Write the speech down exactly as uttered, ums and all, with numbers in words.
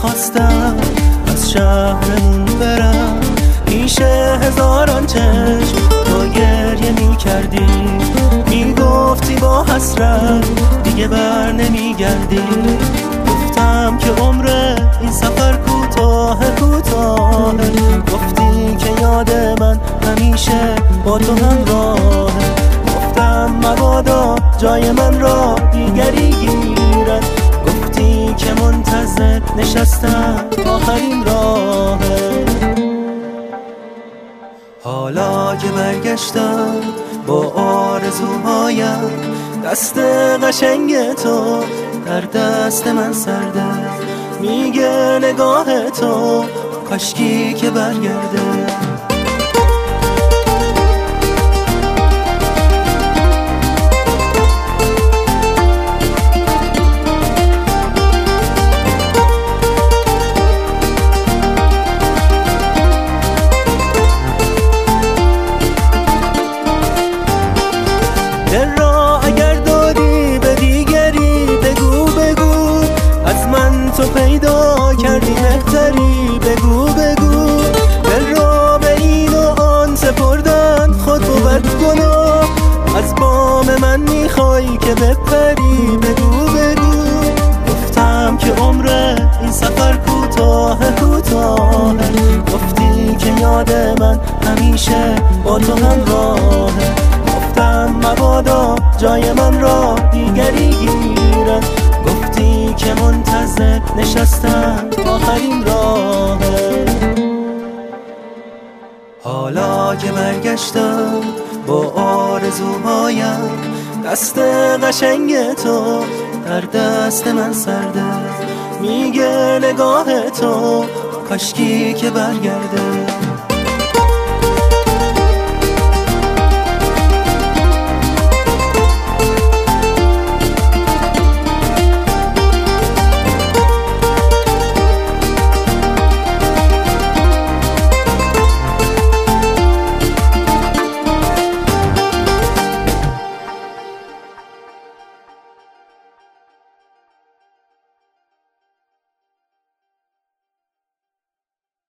میخواستم از شهرمون برم، پیش هزاران چشم تو گریه میکردی، میگفتی با حسرت دیگه بر نمیگردی. گفتم که عمر این سفر کوتاه کوتاه، گفتی که یاد من همیشه با تو همراهه. گفتم مبادا جای من را دیگری گیرد، گفتی که منتظر نشستم آخرین راهه. حالا که برگشتم با آرزوهایم، دست قشنگ تو در دست من سرده، میگه نگاه تو کاشکی که برگرده. دل را اگر دادی به دیگری بگو بگو، از من تو پیدا کردی بهتری بگو بگو. دل را به این و آن سپردن خود بود گناه، از بام من میخوای که بپری بگو بگو. گفتم که عمر این سفر کوتاه کوتاه، گفتی که یاد من همیشه با تو همراهه. گفتم مبادا جای من را دیگری گیرد، گفتی که منتظر نشستم آخرین راهه. حالا که برگشتم با آرزوهایم، دست قشنگ تو در دست من سرده، میگه نگاه تو کاشکی که برگرده.